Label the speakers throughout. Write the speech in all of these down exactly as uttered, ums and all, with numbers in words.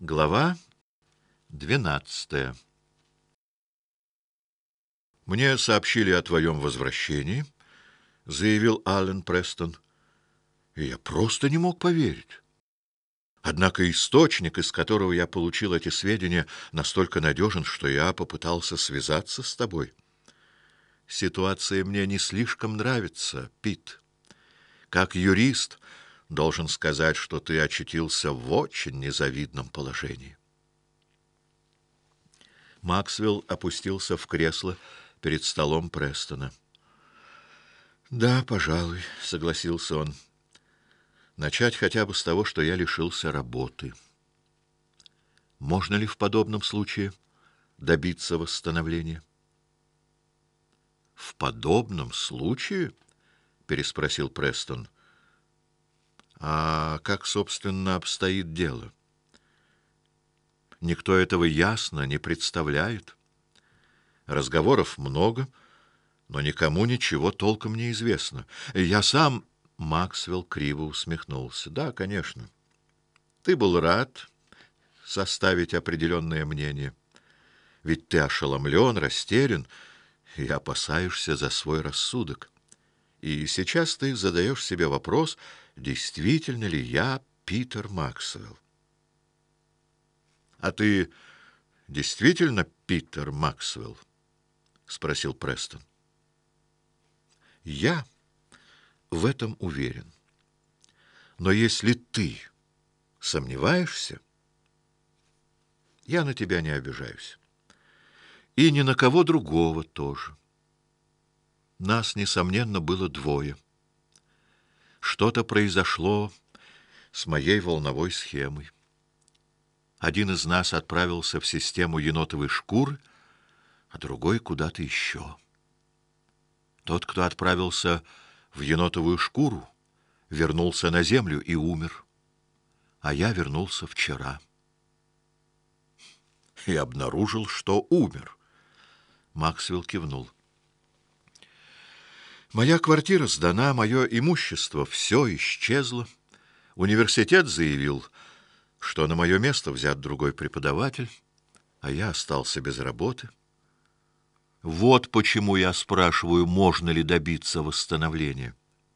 Speaker 1: Глава двенадцатая. «Мне сообщили о твоем возвращении», — заявил Аллен Престон, — и я просто не мог поверить. Однако источник, из которого я получил эти сведения, настолько надежен, что я попытался связаться с тобой. Ситуация мне не слишком нравится, Пит. Как юрист должен сказать, что ты очутился в очень незавидном положении. Максвелл опустился в кресло перед столом Престона. «Да, пожалуй», — согласился он. «Начать хотя бы с того, что я лишился работы. Можно ли в подобном случае добиться восстановления?» «В подобном случае?» — переспросил Престон. «А как, собственно, обстоит дело? Никто этого ясно не представляет. Разговоров много, но никому ничего толком не известно. Я сам...» — Максвелл криво усмехнулся. «Да, конечно. Ты был рад составить определенное мнение. Ведь ты ошеломлен, растерян и опасаешься за свой рассудок. И сейчас ты задаешь себе вопрос, действительно ли я Питер Максвелл. — А ты действительно Питер Максвелл? — спросил Престон. — Я в этом уверен. Но если ты сомневаешься, я на тебя не обижаюсь. И ни на кого другого тоже. Нас, несомненно, было двое. Что-то произошло с моей волновой схемой. Один из нас отправился в систему енотовой шкуры, а другой куда-то еще. Тот, кто отправился в енотовую шкуру, вернулся на землю и умер, а я вернулся вчера. И обнаружил, что умер. Максвелл кивнул. Моя квартира сдана, мое имущество все исчезло. Университет заявил, что на мое место взят другой преподаватель, а я остался без работы. Вот почему я спрашиваю, можно ли добиться восстановления.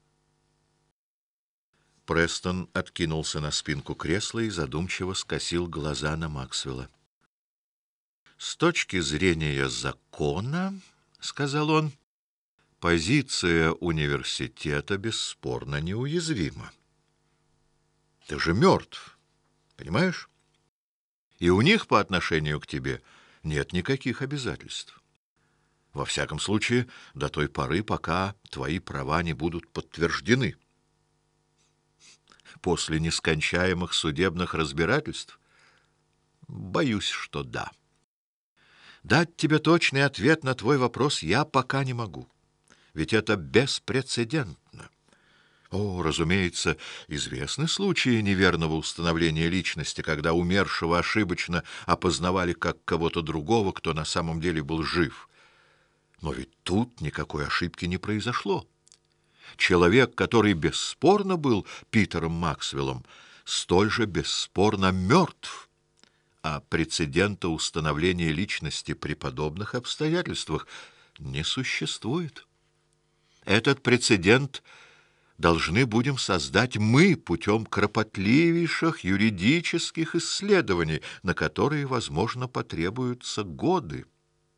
Speaker 1: Престон откинулся на спинку кресла и задумчиво скосил глаза на Максвелла. «С точки зрения закона, — сказал он, — позиция университета бесспорно неуязвима. Ты же мертв, понимаешь? И у них по отношению к тебе нет никаких обязательств. Во всяком случае, до той поры, пока твои права не будут подтверждены. После нескончаемых судебных разбирательств? Боюсь, что да. Дать тебе точный ответ на твой вопрос я пока не могу, ведь это беспрецедентно. О, разумеется, известны случаи неверного установления личности, когда умершего ошибочно опознавали как кого-то другого, кто на самом деле был жив. Но ведь тут никакой ошибки не произошло. Человек, который бесспорно был Питером Максвеллом, столь же бесспорно мертв, а прецедента установления личности при подобных обстоятельствах не существует. Этот прецедент должны будем создать мы путем кропотливейших юридических исследований, на которые, возможно, потребуются годы.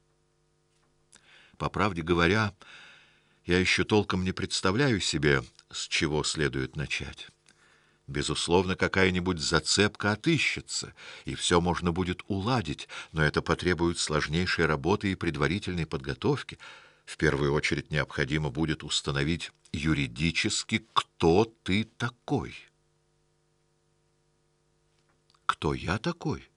Speaker 1: По правде говоря, я еще толком не представляю себе, с чего следует начать. Безусловно, какая-нибудь зацепка отыщется, и все можно будет уладить, но это потребует сложнейшей работы и предварительной подготовки. В первую очередь необходимо будет установить юридически, кто ты такой. Кто я такой?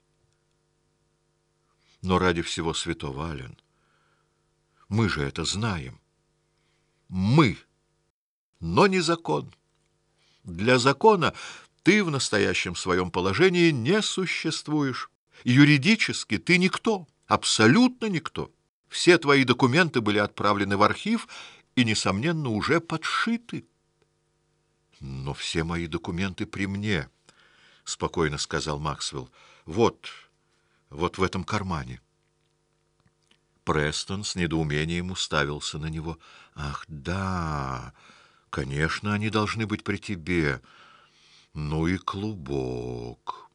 Speaker 1: Но ради всего святого, Аллен, мы же это знаем. Мы, но не закон. Для закона ты в настоящем своем положении не существуешь. Юридически ты никто, абсолютно никто. Все твои документы были отправлены в архив и, несомненно, уже подшиты. Но все мои документы при мне, — спокойно сказал Максвелл. Вот, вот в этом кармане. Престон с недоумением уставился на него. Ах, да, конечно, они должны быть при тебе. Ну и клубок.